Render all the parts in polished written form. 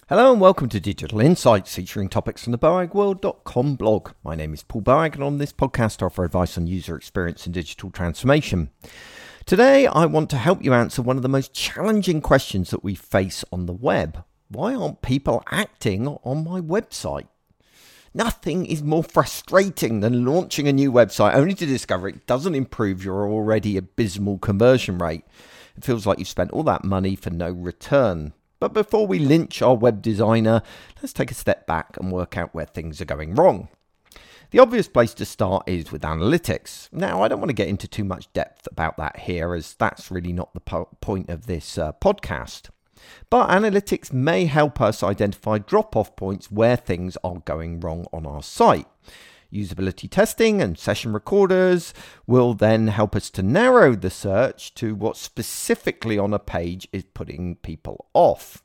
Hello and welcome to Digital Insights, featuring topics from the BOAGworld.com blog. My name is Paul Boag, and on this podcast I offer advice on user experience and digital transformation. Today I want to help you answer one of the most challenging questions that we face on the web. Why aren't people acting on my website? Nothing is more frustrating than launching a new website only to discover it doesn't improve your already abysmal conversion rate. It feels like you've spent all that money for no return. But before we lynch our web designer, let's take a step back and work out where things are going wrong. The obvious place to start is with analytics. Now, I don't want to get into too much depth about that here, as that's really not the point of this podcast. But analytics may help us identify drop-off points where things are going wrong on our site. Usability testing and session recorders will then help us to narrow the search to what specifically on a page is putting people off.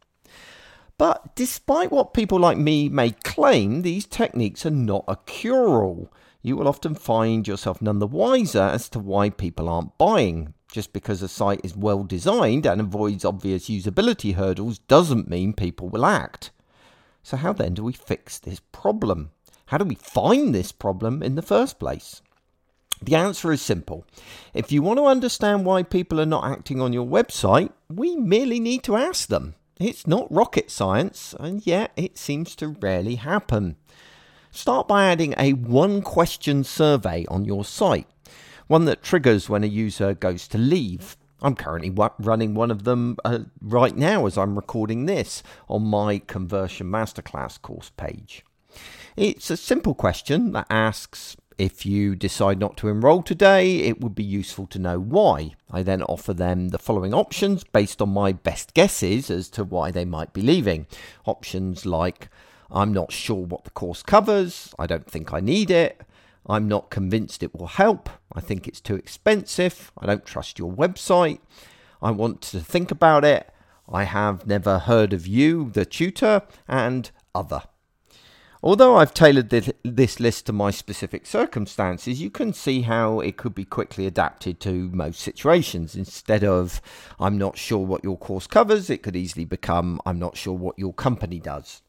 But despite what people like me may claim, these techniques are not a cure-all. You will often find yourself none the wiser as to why people aren't buying. Just because a site is well designed and avoids obvious usability hurdles doesn't mean people will act. So how then do we fix this problem? How do we find this problem in the first place? The answer is simple. If you want to understand why people are not acting on your website, we merely need to ask them. It's not rocket science, and yet it seems to rarely happen. Start by adding a one-question survey on your site, one that triggers when a user goes to leave. I'm currently running one of them right now as I'm recording this on my Conversion Masterclass course page. It's a simple question that asks, if you decide not to enroll today, it would be useful to know why. I then offer them the following options based on my best guesses as to why they might be leaving. Options like, I'm not sure what the course covers, I don't think I need it, I'm not convinced it will help, I think it's too expensive, I don't trust your website, I want to think about it, I have never heard of you, the tutor, and other. Although I've tailored this list to my specific circumstances, you can see how it could be quickly adapted to most situations. Instead of, I'm not sure what your course covers, it could easily become, I'm not sure what your company does.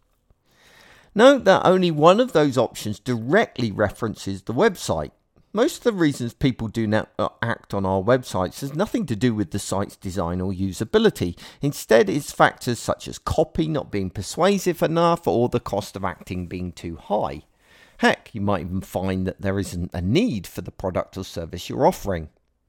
Note that only one of those options directly references the website. Most of the reasons people do not act on our websites has nothing to do with the site's design or usability. Instead, it's factors such as copy not being persuasive enough or the cost of acting being too high. Heck, you might even find that there isn't a need for the product or service you're offering.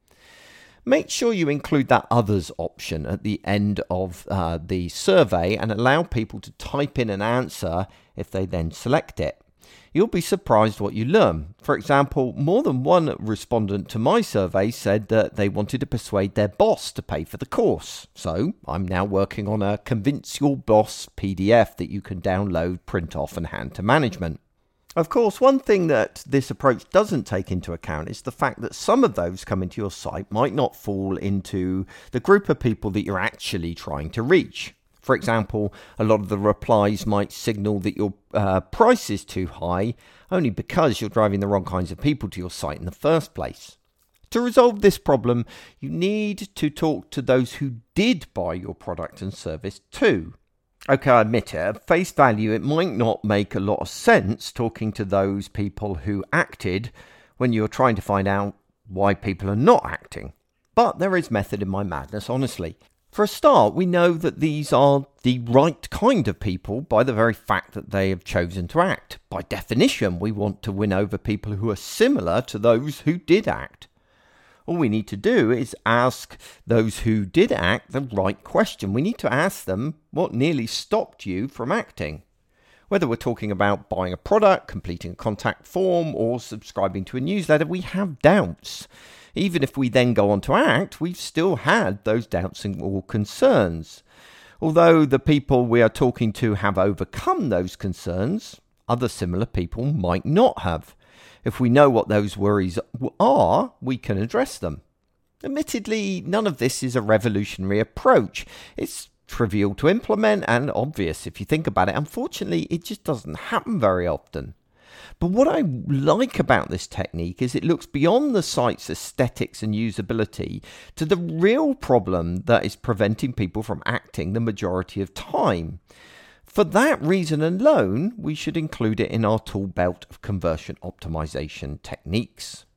Make sure you include that others option at the end of the survey and allow people to type in an answer if they then select it. You'll be surprised what you learn. For example, more than one respondent to my survey said that they wanted to persuade their boss to pay for the course. So I'm now working on a Convince Your Boss PDF that you can download, print off and hand to management. Of course, one thing that this approach doesn't take into account is the fact that some of those coming to your site might not fall into the group of people that you're actually trying to reach. For example, a lot of the replies might signal that your price is too high only because you're driving the wrong kinds of people to your site in the first place. To resolve this problem, you need to talk to those who did buy your product and service too. Okay, I admit it, at face value, it might not make a lot of sense talking to those people who acted when you're trying to find out why people are not acting. But there is method in my madness, honestly. For a start, we know that these are the right kind of people by the very fact that they have chosen to act. By definition, we want to win over people who are similar to those who did act. All we need to do is ask those who did act the right question. We need to ask them what nearly stopped you from acting. Whether we're talking about buying a product, completing a contact form, or subscribing to a newsletter, we have doubts. Even if we then go on to act, we've still had those doubts or concerns. Although the people we are talking to have overcome those concerns, other similar people might not have. If we know what those worries are, we can address them. Admittedly, none of this is a revolutionary approach. It's trivial to implement and obvious if you think about it. Unfortunately, it just doesn't happen very often. But what I like about this technique is it looks beyond the site's aesthetics and usability to the real problem that is preventing people from acting the majority of time. For that reason alone, we should include it in our tool belt of conversion optimization techniques.